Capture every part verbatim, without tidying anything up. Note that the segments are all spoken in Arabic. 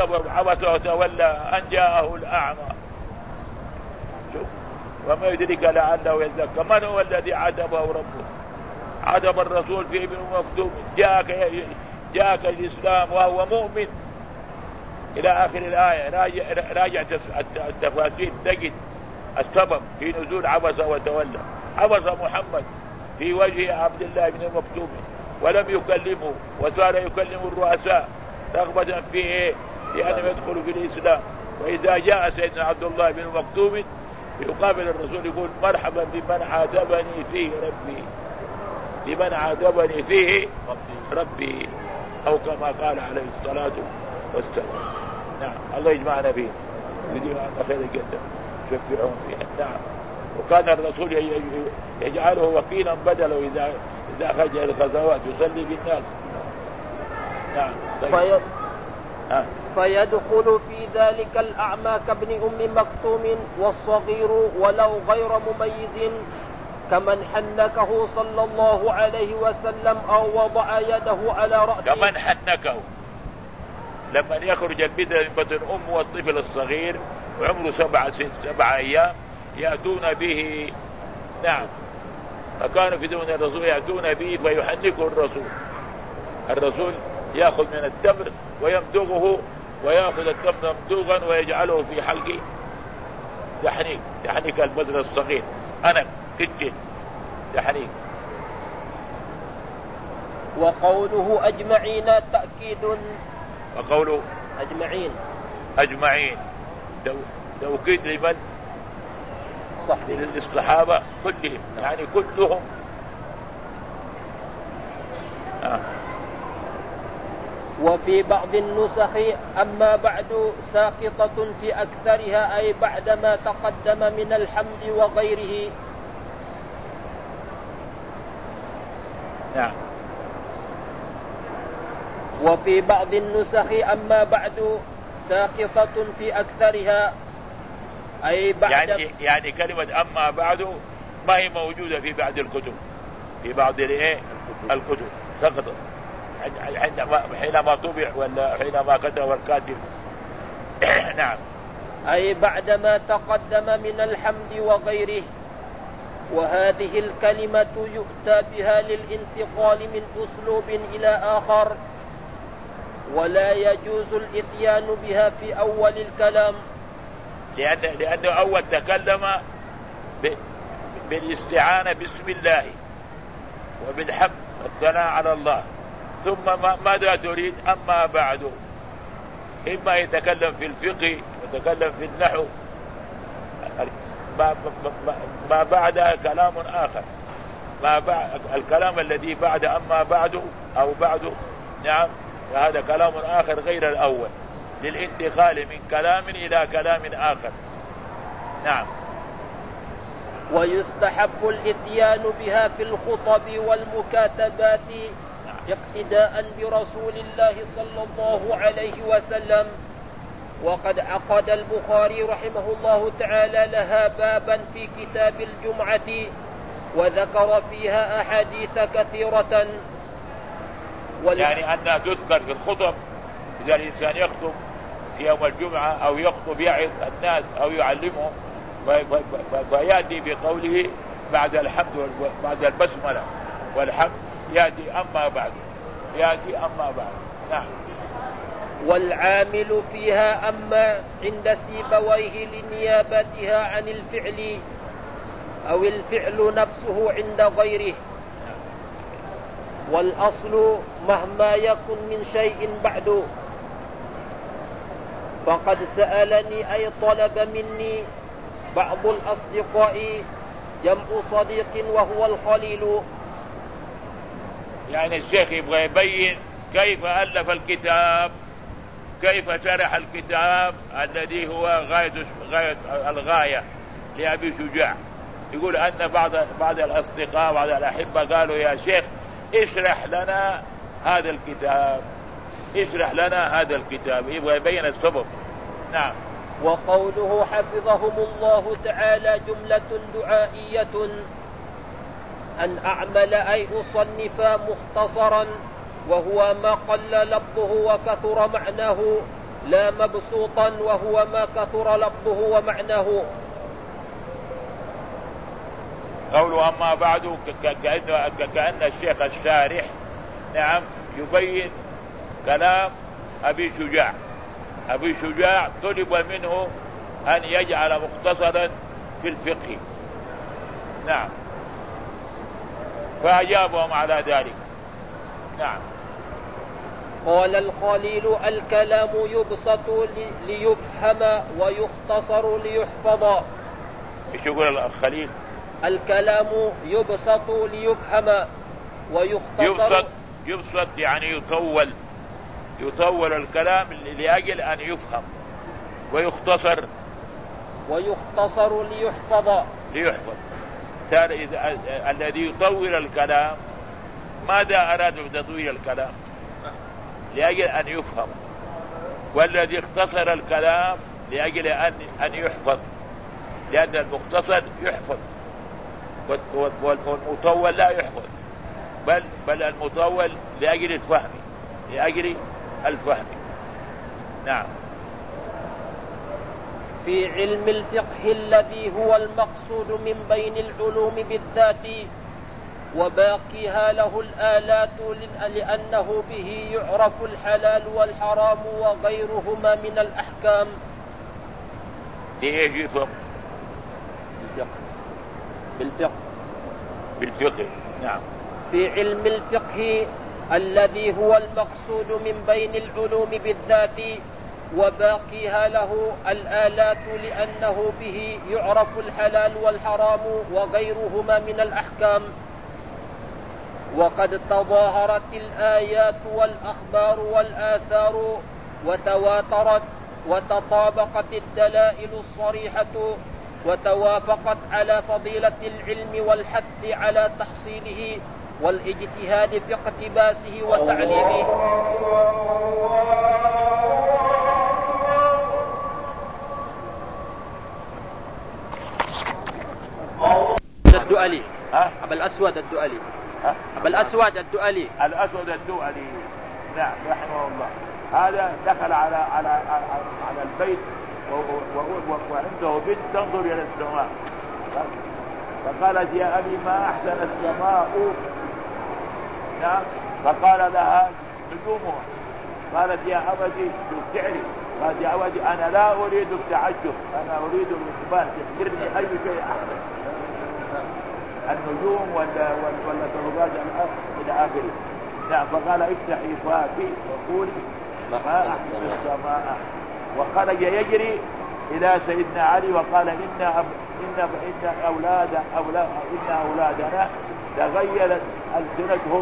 السبب عبس وتولى أن جاءه الأعمى. وما يدرك لعله يزكى. من هو الذي عاتبه ربه؟ عاتب الرسول في ابن مكتوم جاءك جاءك الإسلام وهو مؤمن إلى آخر الآية. راجع, راجع التفاسير تجد السبب في نزول عبس وتولى. عبس محمد في وجه عبد الله بن مكتوم ولم يكلمه، وصار يكلم الرؤساء رغبة في إيه؟ لأنهم يدخلوا في الإسلام. وإذا جاء سيدنا عبد الله بن مكتوم يقابل الرسول يقول مرحبا بمن عاتبني فيه ربي، بمن عاتبني فيه ربي، أو كما قال عليه الصلاة والسلام. نعم، الله يجمعنا فيه يديم عنا خير الجسد شفعهم فيه. نعم. وكان الرسول يجعله وكيلا بدله إذا إذا خرج الغزوات يصلي بالناس. نعم. طيب. آه. فيدخل في ذلك الأعمى كابن أم مكتوم والصغير ولو غير مميز كمن حنكه صلى الله عليه وسلم أو وضع يده على رأسه. كمن حنكه لما يخرج البذر من بطن أم والطفل الصغير وعمره سبع سبع أيام يأتون به. نعم. فكانوا في دون الرسول يأتون به فيحنكه الرسول. الرسول يأخذ من التمر ويمدغه، ويأخذ التمر ممدوغا ويجعله في حلقه تحنيك تحنيك البذر الصغير. أنا كتن تحنيك. وقوله أجمعين تأكيد. وقوله أجمعين أجمعين توكيد لمن؟ صح، للصحابة كلهم، يعني كلهم. آه. وفي بعض النسخ أما بعد ساقطة في أكثرها أي بعدما تقدم من الحمد وغيره. نعم. وفي بعض النسخ أما بعد ساقطة في أكثرها أي بعد يعني, يعني كلمة أما بعد ما هي موجودة في بعض الكتب، في بعض الكتب سقطت عندما حينما طبع ولا حينما كتب الكاتب. نعم. أي بعدما تقدم من الحمد وغيره. وهذه الكلمة يؤتى بها للانتقال من أسلوب إلى آخر، ولا يجوز الإتيان بها في أول الكلام، لأن لأنه أول تكلم بالاستعانة باسم الله وبالحمد والثناء على الله، ثم ماذا تريد؟ أما بعد، إما يتكلم في الفقه ويتكلم في النحو، ما, ما, ما بعدها كلام آخر، ما بعد الكلام الذي بعد أما بعد أو بعد. نعم. هذا كلام آخر غير الأول للانتقال من كلام إلى كلام آخر. نعم. ويستحب الاتيان بها في الخطب والمكاتبات اقتداء برسول الله صلى الله عليه وسلم. وقد عقد البخاري رحمه الله تعالى لها بابا في كتاب الجمعة وذكر فيها أحاديث كثيرة. ول... يعني أنها تذكر في الخطب إذا الإنسان يخطب في يوم الجمعة أو يخطب يعظ الناس أو يعلمهم فيأتي بقوله بعد الحمد بعد البسملة والحمد يأتي أما بعد، يأتي أما بعد. نعم. والعامل فيها أما عند سيبويه لنيابتها عن الفعل أو الفعل نفسه عند غيره. والأصل مهما يكن من شيء بعد. فقد سألني أي طلب مني بعض الأصدقاء جمع صديق وهو الخليل. يعني الشيخ يبغى يبين كيف ألف الكتاب، كيف شرح الكتاب الذي هو غاية غاية الغاية لأبي شجاع. يقول أن بعض بعض الأصدقاء بعض الأحبة قالوا يا شيخ اشرح لنا هذا الكتاب، اشرح لنا هذا الكتاب، يبغى يبين السبب. نعم. وقوله حفظهم الله تعالى جملة دعائية أن أعمل أي أصنف مختصرا، وهو ما قل لفظه وكثر معناه لا مبسوطا، وهو ما كثر لفظه ومعناه. قوله أما بعد كأن الشيخ الشارح نعم يبين كلام أبي شجاع. أبي شجاع طلب منه أن يجعل مختصرا في الفقه، نعم، فأجابهم على ذلك. نعم. قال الخليل: الكلام يبسط ليفهم ويختصر ليحفظ. ايش يقول الخليل؟ الكلام يبسط ليفهم ويختصر. يبسط, يبسط يعني يطول، يطول الكلام لأجل أن يفهم، ويختصر ويختصر ليحفظ ليحفظ. صار إذا الذي يطول الكلام ماذا أراد بتطويل الكلام؟ لأجل أن يفهم، والذي اختصر الكلام لأجل أن أن يحفظ، لأن المختصر يحفظ والمطول لا يحفظ، بل بل المطول لأجل الفهم، لأجل الفهم. نعم. في علم الفقه الذي هو المقصود من بين العلوم بالذات، وباقيها له الآلات لأنه به يعرف الحلال والحرام وغيرهما من الأحكام. لإيش يفهم؟ بالفقه. بالفقه. نعم. في علم الفقه الذي هو المقصود من بين العلوم بالذات، وباقيها له الآلات لأنه به يعرف الحلال والحرام وغيرهما من الأحكام. وقد تظاهرت الآيات والأخبار والآثار وتواترت، وتطابقت الدلائل الصريحة، وتوافقت على فضيلة العلم والحث على تحصيله والاجتهاد في اقتباسه وتعليمه. الدؤلي أبا الأسود الدؤلي أبا الأسود الدؤلي الأسود الدؤلي نعم رحمه الله. هذا دخل على على على البيت وعنده بنت تنظر إلى السماء، فقالت: يا أبي ما أحسن السماء. نعم. فقال لها: نجومها. قالت: يا أبتي تبتعري. قالت: يا أبتي أنا لا أريد التعجب، أنا أريد الإثبات، تخبرني أي شيء أحسن، النجوم ولا ولا تربات إلى آخره. نعم. فقال: افتحي فاكي وقولي ما أحسن السماء. وخرج يجري إلى سيدنا علي وقال: إن أب... إن إن أولاد أولاد إن أولادنا تغيرت ألسنتهم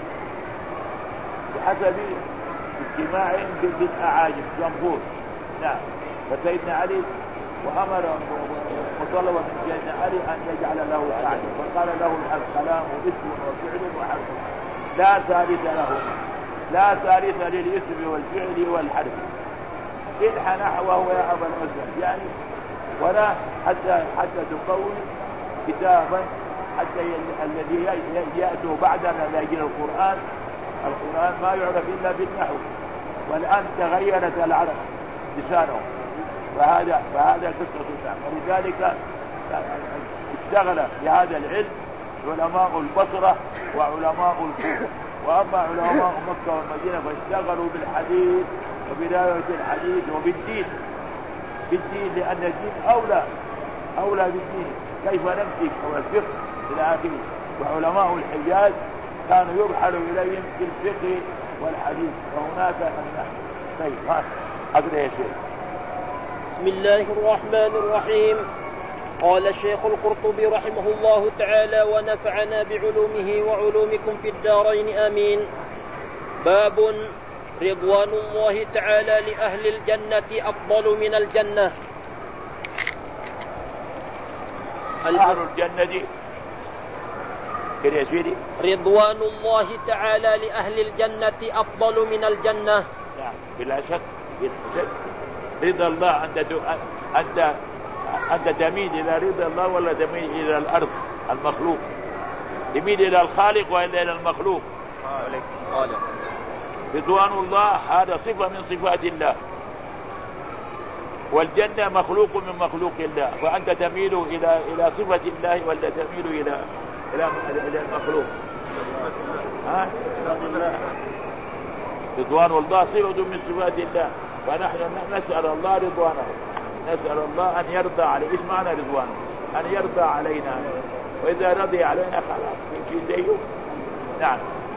بحسب اجتماع بالأعاجم جمهور. نعم. فسيدنا علي وأمر وطلب من سيدنا علي أن يجعل له قاعدة، فقال له: الكلام اسم وفعل وحرف، لا ثالث له، لا ثالث للاسم والفعل والحرف، إلح نحوه يا أبا الأسود، يعني ولا حتى حتى تقوم كتابا حتى الذي يأتوا بعدنا لاجل القرآن. القرآن ما يعرف إلا بالنحو، والآن تغيرت العرب لسانهم، فهذا فهذا قصة النحو. ولذلك اشتغل بهذا العلم علماء البصرة وعلماء الكوفة، وأما علماء مكة والمدينة فاشتغلوا بالحديث وبرواية الحديث وبالدين، بالدين لأن الدين أولى أولى بالدين، كيف نمسك أو الفقه إلى آخره. وعلماء الحجاز كانوا يرحل إليهم في الفقه والحديث، وهناك النحو. طيب ها أقرأ يا شيخ. بسم الله الرحمن الرحيم. قال الشيخ القرطبي رحمه الله تعالى ونفعنا بعلومه وعلومكم في الدارين آمين. باب رضوان الله تعالى لأهل الجنة أفضل من الجنة. أهل الجنة كده يا سيدي. رضوان الله تعالى لأهل الجنة أفضل من الجنة. نعم بلا شك. رضا الله أنت أنت أنت تميل إلى رضا الله ولا تميل إلى الأرض المخلوق؟ تميل إلى الخالق وإلا إلى المخلوق؟ خالق. رضوان الله هذا صفة من صفات الله، والجنة مخلوق من مخلوق الله، فأنت تميل إلى إلى صفة الله ولا تميل إلى إلى إلى المخلوق؟ ها؟ رضوان الله صفة من صفات الله، فنحن نسأل الله رضوانه، نسأل الله أن يرضى عليه. إيش معنى رضوانه؟ أن يرضى علينا، وإذا رضي علينا خلاص يمشي زيه. نعم.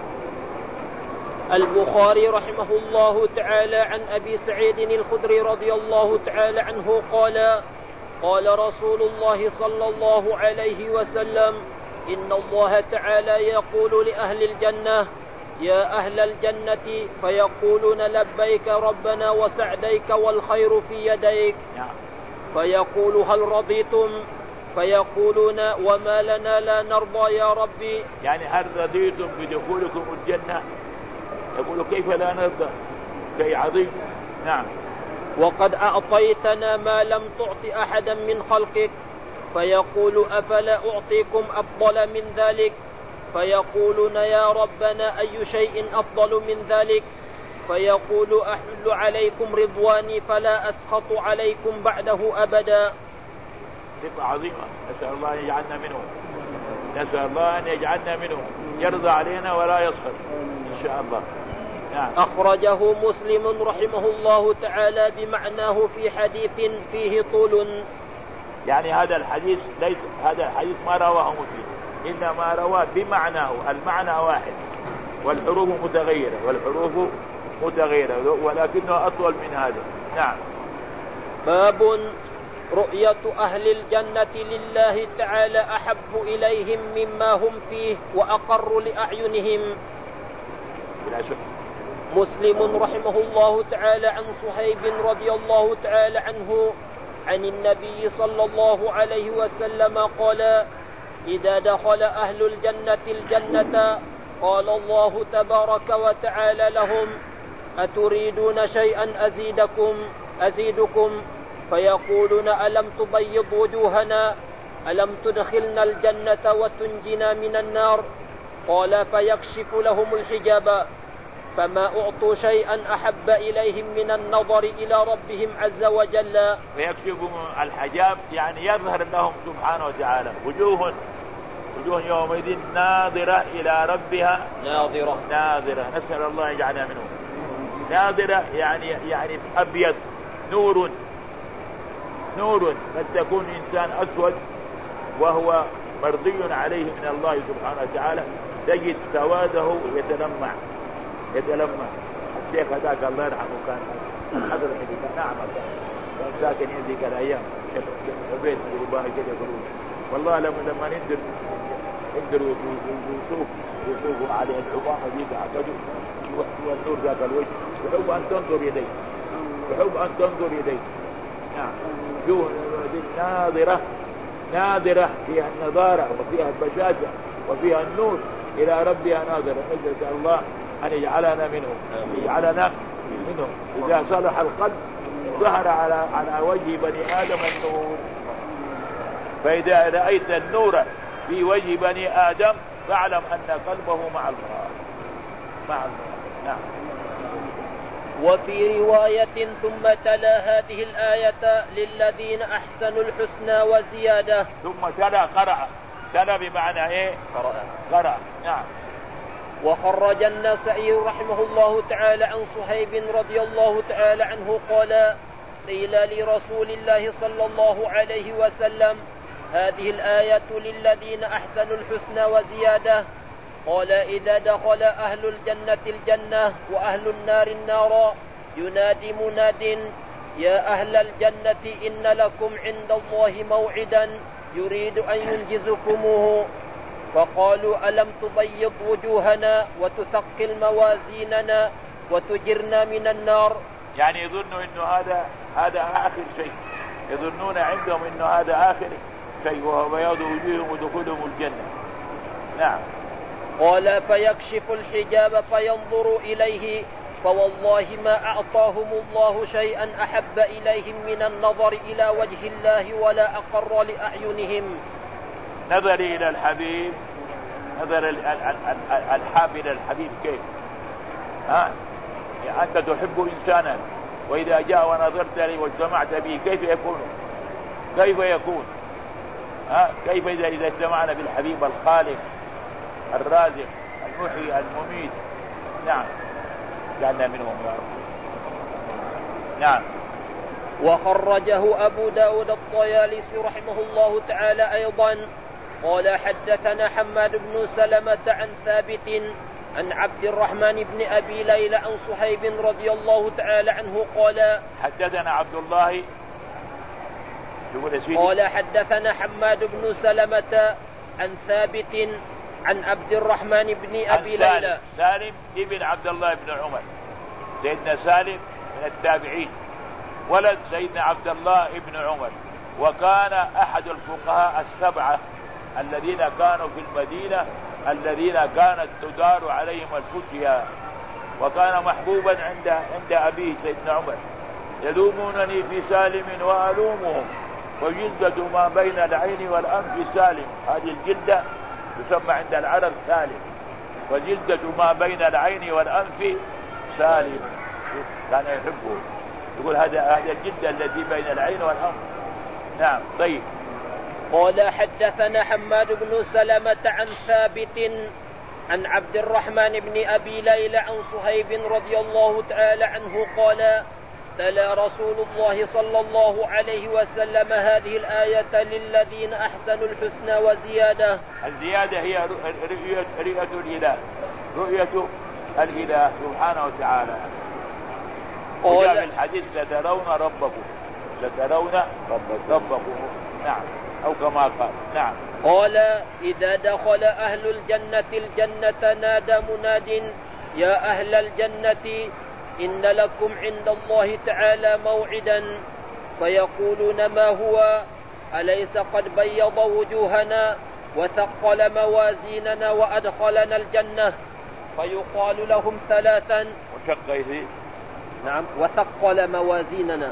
البخاري رحمه الله تعالى عن أبي سعيد الخدري رضي الله تعالى عنه قال: قال رسول الله صلى الله عليه وسلم: إن الله تعالى يقول لأهل الجنة: يا أهل الجنة، فيقولون: لبيك ربنا وسعديك والخير في يديك. فيقول: هل رضيتم؟ فيقولون: وما لنا لا نرضى يا ربي. يعني هل رضيتم بدخولكم الجنة؟ يقول: كيف لا نرضى؟ شيء عظيم. نعم. وقد أعطيتنا ما لم تعط أحدا من خلقك. فيقول: أفلا أعطيكم أفضل من ذلك؟ فيقولون: يا ربنا أي شيء أفضل من ذلك؟ فيقول: أحل عليكم رضواني فلا أسخط عليكم بعده أبدا. ثقة عظيمة، نسأل الله أن يجعلنا منهم، نسأل الله أن يجعلنا منهم، يرضى علينا ولا يسخط إن شاء الله. نعم. أخرجه مسلم رحمه الله تعالى بمعناه في حديث فيه طول. يعني هذا الحديث ليس هذا الحديث ما رواه مسلم، إنما رواه بمعناه، المعنى واحد والحروف متغيرة، والحروف متغيرة ولكنه أطول من هذا. نعم. باب رؤية أهل الجنة لله تعالى أحب إليهم مما هم فيه وأقر لأعينهم. بلا شك. مسلم رحمه الله تعالى عن صهيب رضي الله تعالى عنه عن النبي صلى الله عليه وسلم قال: إذا دخل أهل الجنة الجنة قال الله تبارك وتعالى لهم: أتريدون شيئا أزيدكم أزيدكم فيقولون: ألم تبيض وجوهنا؟ ألم تدخلنا الجنة وتنجنا من النار؟ قال: فيكشف لهم الحجاب، فما أعطوا شيئا أحب إليهم من النظر إلى ربهم عز وجل. فيكشف الحجاب يعني يظهر لهم سبحانه وتعالى وجوه وجوه يومئذ ناظرة إلى ربها ناظرة ناظرة نسأل الله يجعلنا منهم. ناظرة يعني يعني أبيض، نور نور. قد تكون إنسان أسود وهو مرضي عليه من الله سبحانه وتعالى، تجد سواده يتلمع يتلمع. الشيخ هذاك الله يرحمه كان الحضر حديث نعم كان ساكن ذيك الأيام شيخ عبيد بن رباعي كده يقولون والله لما لما ننزل نقدر يشوف يشوفوا على العظام ذيك عقده والنور ذاك الوجه، يحب أن تنظر يديه يحب أن تنظر يديه. نعم. جوه ناظرة ناظرة فيها النضارة وفيها البشاشة وفيها النور إلى ربها ناظرة. نسأل الله أن يجعلنا منهم، يجعلنا منهم. إذا صلح القلب ظهر على على وجه بني آدم النور. فإذا رأيت النور في وجه بني آدم فاعلم أن قلبه مع الله مع الله. نعم. وفي رواية: ثم تلا هذه الآية للذين أحسنوا الحسنى وزيادة. ثم تلا قرأ تلا بمعنى إيه؟ قرأ قرأ. نعم. وخرج النسائي رحمه الله تعالى عن صهيب رضي الله تعالى عنه قال: قيل لرسول الله صلى الله عليه وسلم: هذه الآية للذين أحسنوا الحسنى وزيادة. قال: إذا دخل أهل الجنة الجنة وأهل النار النار ينادي مناد: يا أهل الجنة إن لكم عند الله موعدا يريد أن ينجزكموه. فقالوا: ألم تبيض وجوهنا وتثقل موازيننا وتجرنا من النار؟ يعني يظنوا إنه هذا هذا آخر شيء، يظنون عندهم إنه هذا آخر شيء وهو بياض وجوههم ودخولهم الجنة. نعم. قال: فيكشف الحجاب فينظر إليه، فوالله ما أعطاهم الله شيئا أحب إليهم من النظر إلى وجه الله ولا أقر لأعينهم. نظر إلى الحبيب، نظر الحاب إلى الحبيب كيف؟ ها؟ يعني أنت تحب إنسانا وإذا جاء ونظرت لي واجتمعت به كيف يكون كيف يكون ها كيف إذا إذا اجتمعنا بالحبيب الخالق الرازق المحيي المميت. نعم جعلنا منهم يا رب. نعم. وخرجه أبو داود الطيالسي رحمه الله تعالى أيضا قال حدثنا حماد بن سلمة عن ثابت عن عبد الرحمن بن أبي ليلى عن صهيب رضي الله تعالى عنه قال حدثنا عبد الله قال حدثنا حماد بن سلمة عن ثابت عن عبد الرحمن بن أبي ليلى. سالم ابن عبد الله بن عمر سيدنا سالم من التابعين ولد سيدنا عبد الله بن عمر وكان أحد الفقهاء السبعة الذين كانوا في المدينة الذين كانت تدار عليهم الفتيا وكان محبوبا عند عند أبيه سيدنا عمر. يلومونني في سالم وألومهم وجلدة ما بين العين والأنف سالم. هذه الجلدة تسمى عند العرب سالم وجلدة ما بين العين والأنف سالم. كان يحبه يقول هذا هذا الجلدة التي بين العين والأنف. نعم. طيب. قال حدثنا حماد بن سلمة عن ثابت عن عبد الرحمن بن أبي ليلى عن صهيب رضي الله تعالى عنه قال تلا رسول الله صلى الله عليه وسلم هذه الآية للذين أحسنوا الحسنى وزيادة. الزيادة هي رؤية, رؤية الإله رؤية الإله سبحانه وتعالى. وجاء في الحديث سترون ربكم سترون ربكم. نعم أو كما قال. نعم. قال إذا دخل أهل الجنة الجنة نادى مناد يا أهل الجنة إن لكم عند الله تعالى موعدا فيقولون ما هو أليس قد بيض وجوهنا وثقل موازيننا وأدخلنا الجنة فيقال لهم ثلاثا وشق نعم وثقل موازيننا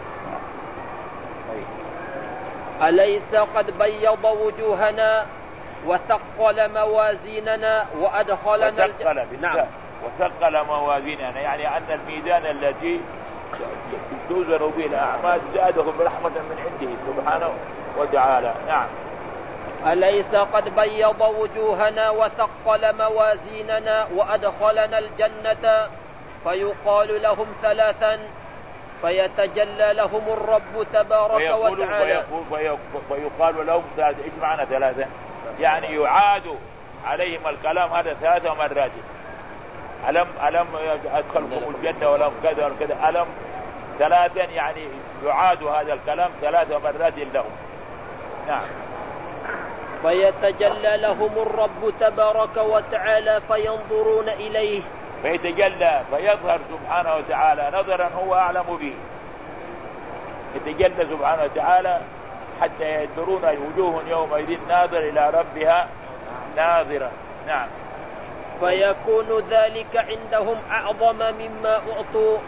أليس قد بيض وجوهنا وثقل موازيننا وأدخلنا الجنة. نعم. وثقل موازيننا يعني أن الميزان الذي توزن به الأعمال زادهم برحمة من عنده سبحانه وتعالى. نعم. أليس قد بيض وجوهنا وثقل موازيننا وأدخلنا الجنة فيقال لهم ثلاثا فيتجلى لهم الرب تبارك وتعالى ويقال لهم ثلاثة. إيش معنى ثلاثة؟ يعني يعاد عليهم الكلام هذا ثلاثة مرات. ألم ألم أدخلكم الجنة ولم كذا وكذا ألم ثلاثا يعني يعاد هذا الكلام ثلاثة مرات لهم. نعم. فيتجلى لهم الرب تبارك وتعالى فينظرون إليه فيتجلى فيظهر سبحانه وتعالى نظرا هو أعلم به. يتجلى سبحانه وتعالى حتى ينظرون وجوه يومئذ ناظر إلى ربها ناظرة. نعم. فيكون ذلك عندهم أعظم مما أعطوا.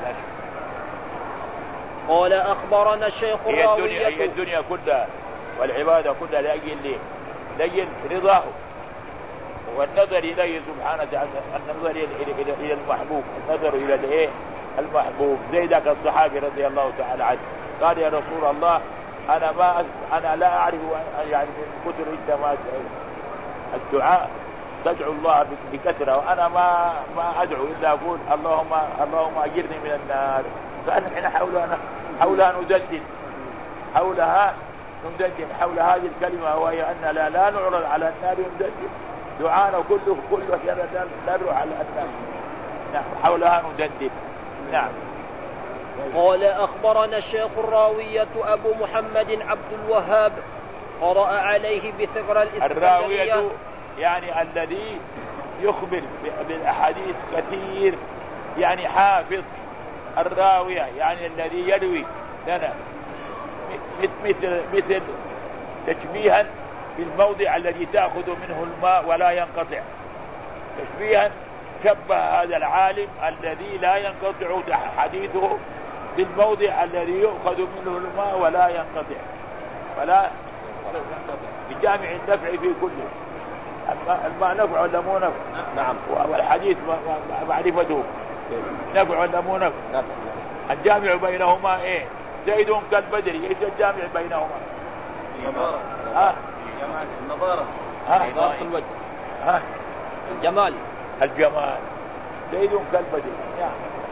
قال أخبرنا الشيخ الراوية هي الدنيا كلها والعبادة كلها لأجل لأجل رضاه والنظر إليه سبحانه وتعالى النظر إلى إلى المحبوب النظر إلى الإيه المحبوب. زي ذاك الصحابي رضي الله تعالى عنه قال يا رسول الله أنا ما أنا لا أعرف يعني من كثر أنت ما الدعاء تدعو الله بكثرة وأنا ما ما أدعو إلا أقول اللهم اللهم أجرني من النار. فأنا حولها حولها ندندن حولها ندندن حول هذه الكلمة وهي أن لا لا نعرض على النار ندندن دعانا كله كله لا نروح على النار. نعم. حولها ندندن. نعم. قال أخبرنا الشيخ الراوية أبو محمد عبد الوهاب قرأ عليه بثغر الإسكندرية. الراوية يعني الذي يخبر بالأحاديث كثير يعني حافظ. الراوية يعني الذي يروي لنا مثل مثل تشبيها بالموضع الذي تأخذ منه الماء ولا ينقطع. تشبيها شبه هذا العالم الذي لا ينقطع حديثه بالموضع الذي يؤخذ منه الماء ولا ينقطع ولا بجامع النفع في كله. الماء نفع ولا مو نفع؟ نعم. والحديث معرفته نفع ولا مو نفع؟ الجامع بينهما ايه؟ زيد كالبدر. ايش الجامع بينهما؟ النضارة. ها؟ النضارة. ها؟ نضارة الوجه. ها؟ الجمال. الجمال. زيد كالبدر. نعم.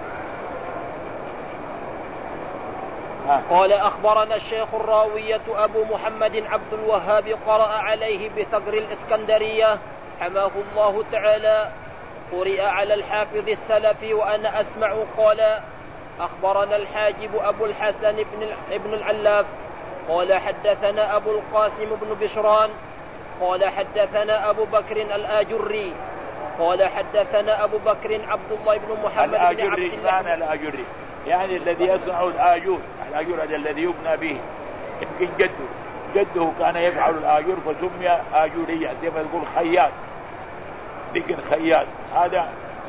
قال أخبرنا الشيخ الراوية أبو محمد عبد الوهاب قرأ عليه بثغر الإسكندرية حماه الله تعالى. قرئ على الحافظ السلفي وأنا أسمع. قال أخبرنا الحاجب أبو الحسن بن العلاف قال حدثنا أبو القاسم بن بشران قال حدثنا أبو بكر الآجري قال حدثنا أبو بكر عبد الله بن محمد بن عبد الله. معنى الآجري يعني الذي يصنع الآجور. الآجور هذا الذي يبنى به. يمكن جده جده كان يفعل الآجور فسمي آجوريا زي ما تقول خياط. لكن خياط هذا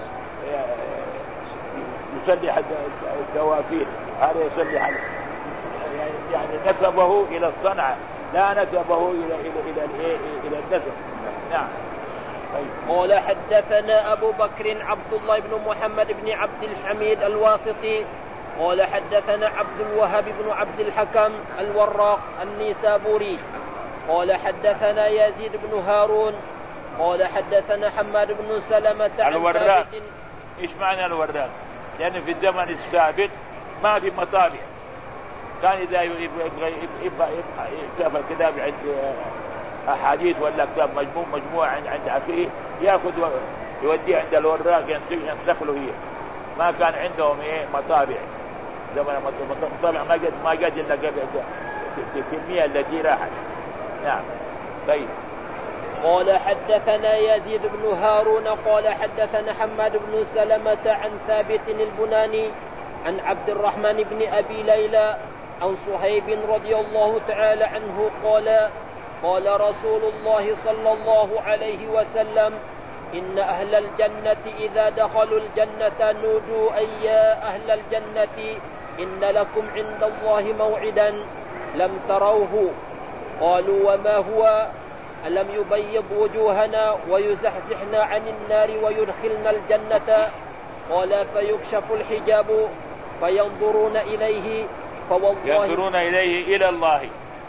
يصلح الدوافير. هذا يصلح يعني نسبه إلى الصنعة لا نسبه إلى إلى إلى إلى النسب. نعم. قال حدثنا أبو بكر عبد الله بن محمد بن عبد الحميد الواسطي قال حدثنا عبد الوهاب بن عبد الحكم الوراق النيسابوري قال حدثنا يزيد بن هارون قال حدثنا حماد بن سلمة عن الوراق. إيش معنى الوراق؟ لأن في الزمن السابق ما في مطابع. كان إذا يبغى يبغى يكتب الكتاب عند أحاديث ولا كتاب مجموع مجموعة عند أخيه يأخذ يوديه عند الوراق ينسخ له هي. ما كان عندهم إيه مطابع. زمان مطابع ما جد ما جد إلا قبل الكمية التي راحت. نعم. طيب. قال حدثنا يزيد بن هارون قال حدثنا حماد بن سلمة عن ثابت البناني عن عبد الرحمن بن أبي ليلى عن صهيب رضي الله تعالى عنه قال قال رسول الله صلى الله عليه وسلم إن أهل الجنة إذا دخلوا الجنة نودوا أي يا أهل الجنة إن لكم عند الله موعدا لم تروه. قالوا وما هو؟ ألم يبيض وجوهنا ويزحزحنا عن النار ويدخلنا الجنة؟ قال فيكشف الحجاب فينظرون إليه فوالله ينظرون إليه إلى الله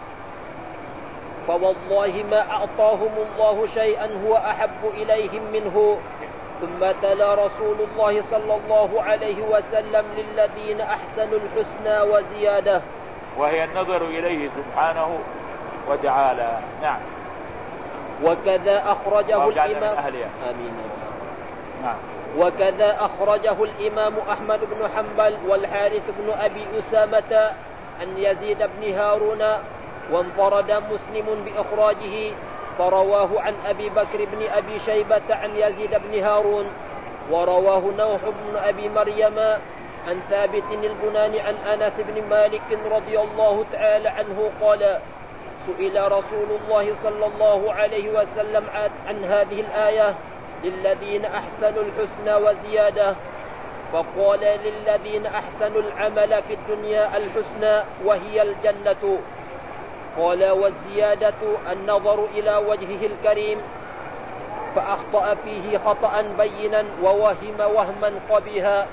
فوالله ما أعطاهم الله شيئا هو أحب إليهم منه. ثم تلا رسول الله صلى الله عليه وسلم للذين أحسنوا الحسنى وزيادة وهي النظر إليه سبحانه وتعالى. نعم. وكذا أخرجه الإمام آمين. نعم. وكذا أخرجه الإمام أحمد بن حنبل والحارث بن أبي أسامة عن يزيد بن هارون وانفرد مسلم بإخراجه فرواه عن أبي بكر بن أبي شيبة عن يزيد بن هارون ورواه نوح بن أبي مريم عن ثابت البناني عن أنس بن مالك رضي الله تعالى عنه قال سئل رسول الله صلى الله عليه وسلم عن هذه الآية للذين أحسنوا الحسنى وزيادة فقال للذين أحسنوا العمل في الدنيا الحسنى وهي الجنة. قال والزيادة النظر إلى وجهه الكريم فأخطأ فيه خطأ بينا ووهم وهما قبيها.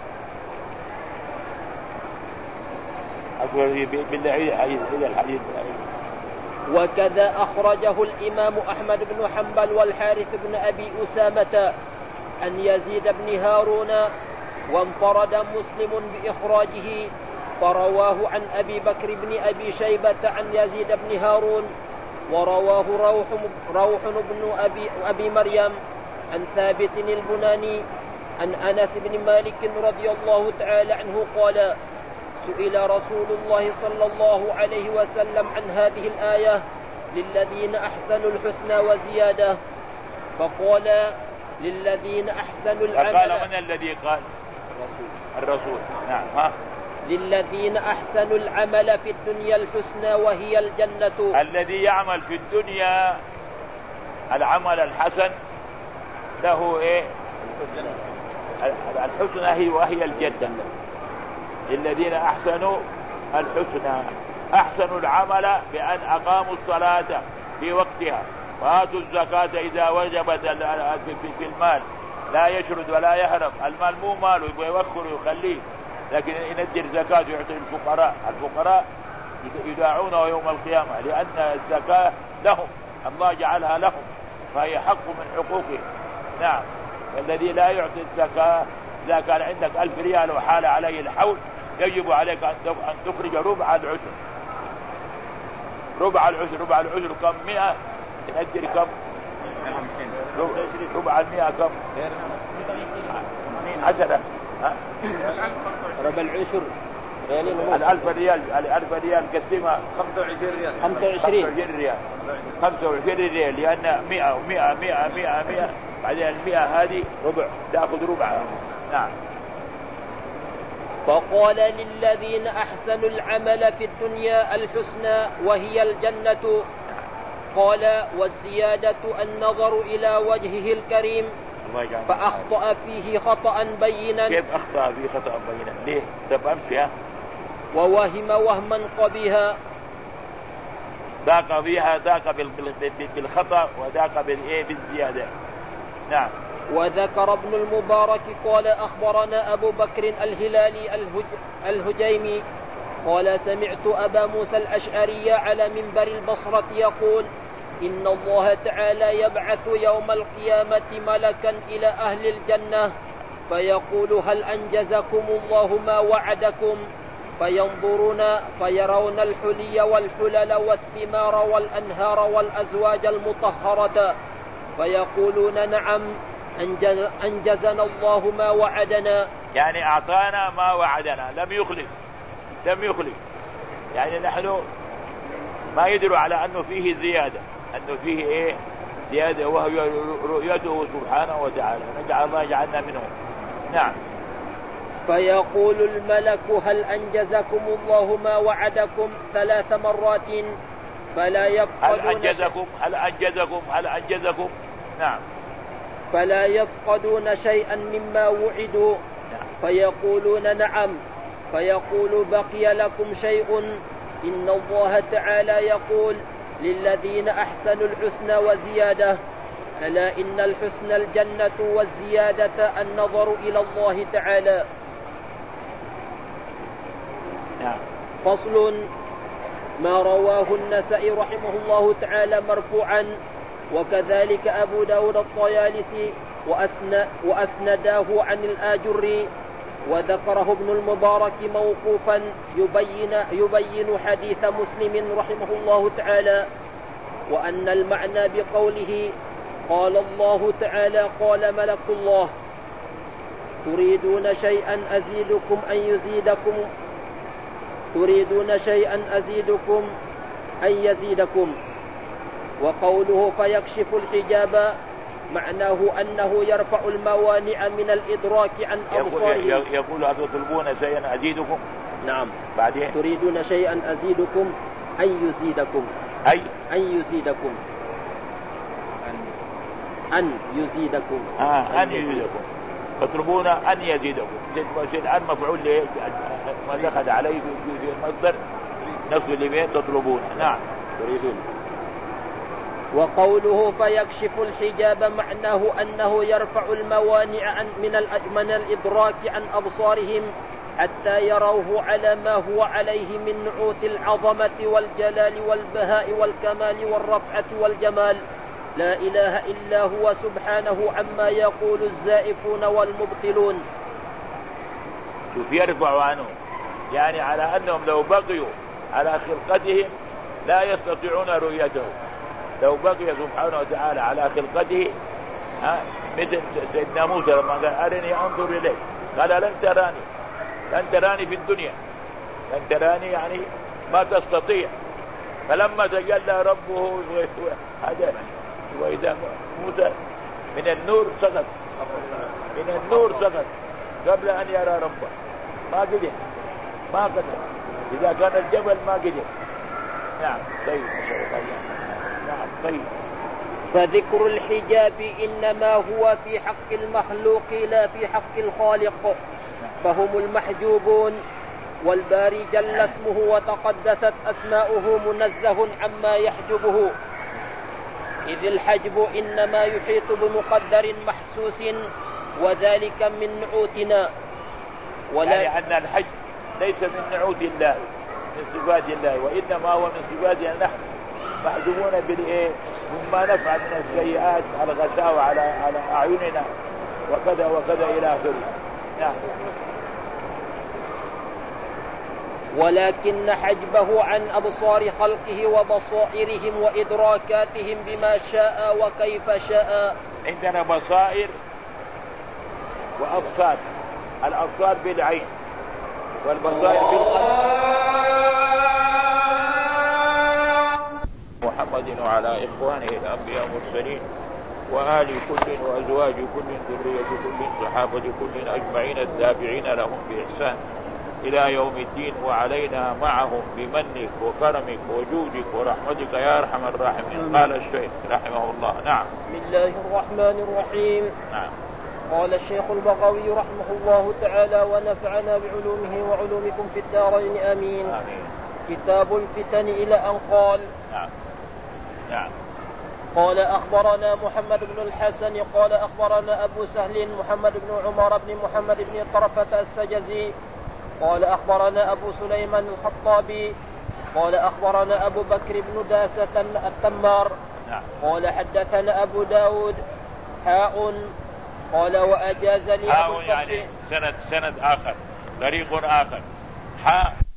أقول بالله إلى الحديث. وكذا أخرجه الإمام أحمد بن حنبل والحارث بن أبي أسامة عن يزيد بن هارون وانفرد مسلم بإخراجه فرواه عن أبي بكر بن أبي شيبة عن يزيد بن هارون ورواه روح, روح بن أبي, أبي مريم عن ثابت البناني عن أنس بن مالك رضي الله تعالى عنه قال سئل رسول الله صلى الله عليه وسلم عن هذه الآية للذين أحسنوا الحسنى وزيادة فقال للذين أحسنوا العمل. قال من الذي قال؟ الرسول. الرسول. نعم. ها؟ للذين أحسنوا العمل في الدنيا الحسنى وهي الجنة. الذي يعمل في الدنيا العمل الحسن له إيه؟ الحسنى. الحسنى هي وهي الجنة. للذين أحسنوا الحسنى أحسنوا العمل بأن أقاموا الصلاة في وقتها وآتوا الزكاة إذا وجبت في المال لا يشرد ولا يهرب. المال مو ماله يبغى يوخر ويخليه لكن ينجر زكاة يعطي الفقراء، الفقراء يداعونه يوم القيامة لأن الزكاة لهم، الله جعلها لهم فهي حق من حقوقهم. نعم. الذي لا يعطي الزكاة إذا كان عندك ألف ريال وحال عليه الحول يجب عليك أن تخرج ربع العشر. ربع العشر ربع العشر كم؟ مئة. ينجر كم؟ ربع المئة كم؟ عشرة. ربع العشر الألف ريال، الألف ريال قسمها خمسة وعشرين ريال. خمسة وعشرين ريال. خمسة وعشرين ريال لأن مئة ومئة مئة مئة مئة بعدين المئة هذه ربع تأخذ ربعها. نعم. فقال للذين أحسنوا العمل في الدنيا الحسنى وهي الجنة. قال والزيادة النظر إلى وجهه الكريم فأخطأ فيه خطأ بينا. كيف أخطأ فيه خطأ بينا؟ ليه؟ تفهم فيها؟ ووهم وهما قبيها. ذاق فيها ذاق بالخطأ وذاق بالإيه بالزيادة. نعم. وذكر ابن المبارك قال أخبرنا أبو بكر الهلالي الهج... الهجيمي قال سمعت أبا موسى الأشعري على منبر البصرة يقول إن الله تعالى يبعث يوم القيامة ملكا إلى أهل الجنة فيقول هل أنجزكم الله ما وعدكم؟ فينظرون فيرون الحلي والحلل والثمار والأنهار والأزواج المطهرة فيقولون نعم أنجز أنجزنا الله ما وعدنا. يعني أعطانا ما وعدنا، لم يخلف لم يخلف يعني نحن ما يدروا على أنه فيه زيادة، أنه فيه إيه زيادة وهي رؤيته سبحانه وتعالى، نجعل الله جعلنا منهم. نعم. فيقول الملك هل أنجزكم الله ما وعدكم ثلاث مرات فلا يفقدون هل أنجزكم هل أنجزكم هل أنجزكم نعم فلا يفقدون شيئا مما وعدوا. نعم. فيقولون نعم. فيقول بقي لكم شيء. إن الله تعالى يقول للذين أحسنوا الحسنى وزيادة ألا إن الحسن الجنة والزيادة النظر إلى الله تعالى. نعم. فصل. ما رواه النسائي رحمه الله تعالى مرفوعا وكذلك أبو داود الطيالسي وأسنداه عن الآجري وذكره ابن المبارك موقوفا يبين, يبين حديث مسلم رحمه الله تعالى وأن المعنى بقوله قال الله تعالى قال ملك الله تريدون شيئا أزيدكم أن يزيدكم تريدون شيئا أزيدكم أن يزيدكم. وقوله فيكشف الحجاب معناه أنه يرفع الموانع من الإدراك عن أبصارهم. يقول أتطلبون شيئا أزيدكم. نعم. بعدين تريدون شيئا أزيدكم أن يزيدكم أي أن يزيدكم أن يزيدكم آه أن يزيدكم تطلبون أن يزيدكم. الآن مفعول له ما دخل عليه في المصدر نفس اللي تطلبون. نعم. تريدون. وقوله فيكشف الحجاب معناه أنه يرفع الموانع من الإدراك عن أبصارهم حتى يروه على ما هو عليه من نعوت العظمة والجلال والبهاء والكمال والرفعة والجمال لا إله إلا هو سبحانه عما يقول الزائفون والمبطلون. شوف يرفع عنه يعني على أنهم لو بقيوا على خلقتهم لا يستطيعون رؤيته. لو بقي سبحانه وتعالى على خلقته ها مثل سيدنا موسى لما قال أرني أنظر إليك قال لن تراني لن تراني في الدنيا لن تراني يعني ما تستطيع. فلما تجلى ربه هذا وإذا موسى من النور سقط من النور سقط قبل أن يرى ربه ما قدر ما قدر إذا كان الجبل ما قدر. نعم. طيب. نعم. طيب. فذكر الحجاب إنما هو في حق المخلوق لا في حق الخالق فهم المحجوبون والباري جل اسمه وتقدست أسماؤه منزه عما يحجبه إذ الحجب إنما يحيط بمقدر محسوس وذلك من نعوتنا. ولا يعني أن الحج ليس من نعوت الله من صفات الله، وإنما هو من صفاتنا نحن محجوبون بالإيه مما نفعل من السيئات على الغشاوة على على أعيننا وكذا وكذا إلى آخره. نعم. ولكن حجبه عن أبصار خلقه وبصائرهم وإدراكاتهم بما شاء وكيف شاء. عندنا بصائر وأبصار، الأبصار بالعين والبصائر بالقلب. محمد وعلى إخوانه الأنبياء والمرسلين وآل كل وأزواج كل ذرية كل صحابة كل أجمعين التابعين لهم بإحسان إلى يوم الدين، وعلينا معهم بمنك وكرمك وجودك ورحمتك يا أرحم الراحمين. قال الشيخ رحمه الله. نعم. بسم الله الرحمن الرحيم. نعم. قال الشيخ البغوي رحمه الله تعالى ونفعنا بعلومه وعلومكم في الدارين آمين. آمين. كتاب الفتن إلى أن قال. نعم. نعم. قال أخبرنا محمد بن الحسن قال أخبرنا أبو سهل محمد بن عمر بن محمد بن طرفة السجزي قال أخبرنا أبو سليمان الخطابي قال أخبرنا أبو بكر بن داسة التمار نعم. قال حدثنا أبو داود حاء قال وأجاز لي حاء يعني سند سند آخر طريق آخر حاء